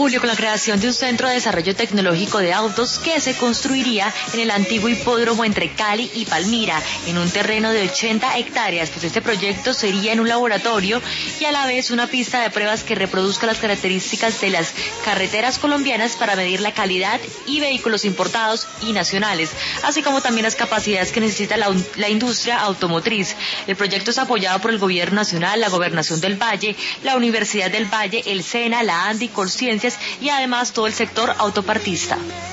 Julio, con la creación de un centro de desarrollo tecnológico de autos que se construiría en el antiguo hipódromo entre Cali y Palmira, en un terreno de 80 hectáreas. Pues este proyecto sería en un laboratorio y a la vez una pista de pruebas que reproduzca las características de las carreteras colombianas para medir la calidad y vehículos importados y nacionales, así como también las capacidades que necesita la industria automotriz. El proyecto es apoyado por el Gobierno Nacional, la Gobernación del Valle, la Universidad del Valle, el SENA, la ANDI, Colciencias y además todo el sector autopartista.